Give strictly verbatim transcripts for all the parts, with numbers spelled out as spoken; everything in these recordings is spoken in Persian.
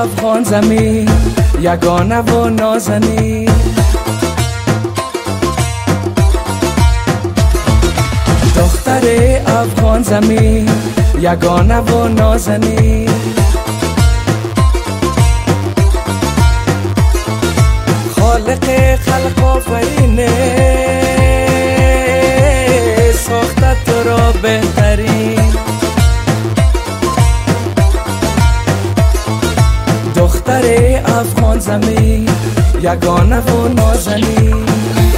افغان زمین، یگانه و نازنین. دختر افغان زمین، یگانه و نازنین. خالق خلق آفرینه، ساخته تو را بهترین. دختر افغان زمین، یگانه و نازنین.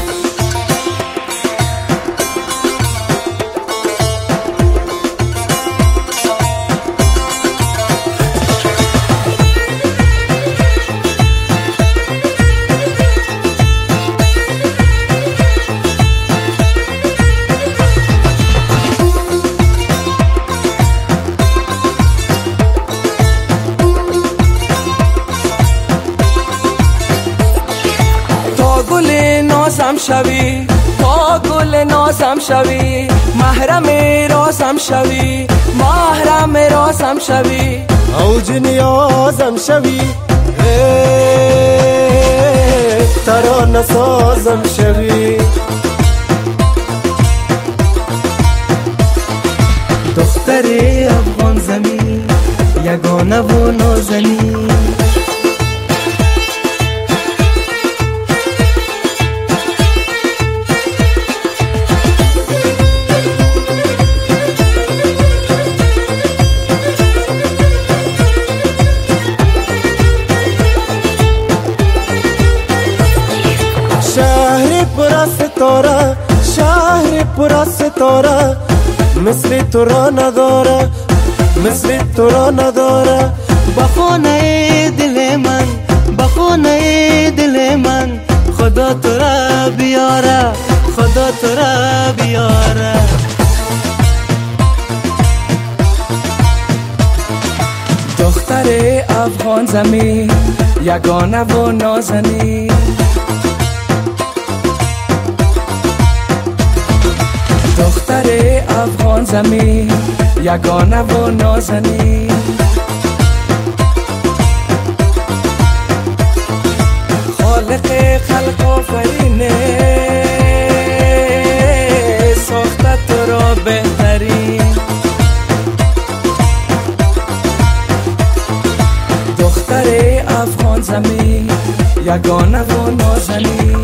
گل نازم شوی، تا گل نازم شوی، محرم رازم شوی، محرم رازم شوی، اوج نیازم شوی، ترانه سازم شوی. دختر افغان زمین، یگانه و نازنین. شهر پر ستاره، شهر پر ستاره، مثل تو را نداره، مثل تو را نداره. بخونه دل من، بخونه دل من، خدا تو را بیاره، خدا تو را بیاره. دختر افغان زمین، یگانه و نازنین. دختر افغان زمین، یگانه و نازنین. خالق خلق آفرینه، ساخته تو را بهترین. دختر افغان زمین، یگانه و نازنین.